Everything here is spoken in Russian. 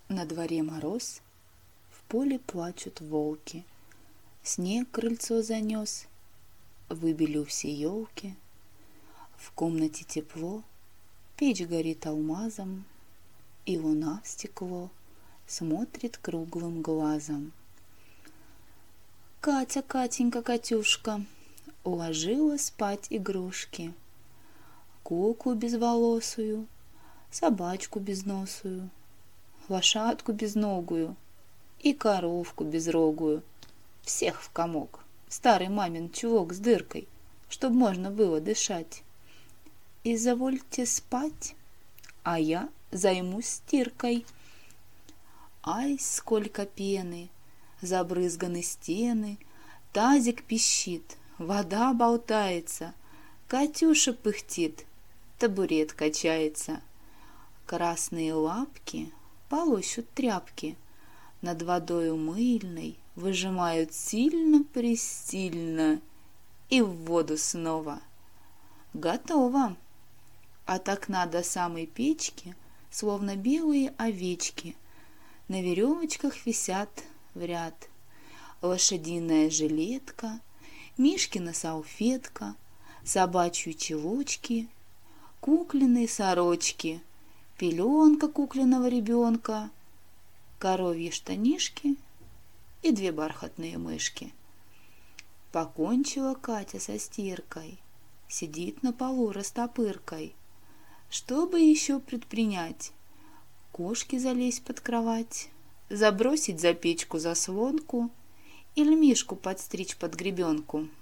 На дворе мороз, в поле плачут волки. Снег крыльцо занес, выбелил все елки. В комнате тепло, печь горит алмазом, и луна в стекло смотрит круглым глазом. Катя, Катенька, Катюшка, уложила спать игрушки. Куклу безволосую, собачку безносую, лошадку безногую и коровку безрогую. Всех в комок, старый мамин чулок с дыркой, чтоб можно было дышать. Извольте спать, а я займусь стиркой. Ай, сколько пены, забрызганы стены, тазик пищит, вода болтается, Катюша пыхтит, табурет качается. Красные лапки полощут тряпки, над водою мыльной выжимают сильно-пресильно и в воду снова. Готово. От окна до самой печки, словно белые овечки, на веревочках висят в ряд. Лошадиная жилетка, Мишкина салфетка, собачьи чулочки, куклиные сорочки, пеленка кукленного ребенка, коровьи штанишки и 2 бархатные мышки. Покончила Катя со стиркой, сидит на полу растопыркой. Что бы еще предпринять? Кошке залезть под кровать, забросить за печку заслонку или Мишку подстричь под гребенку?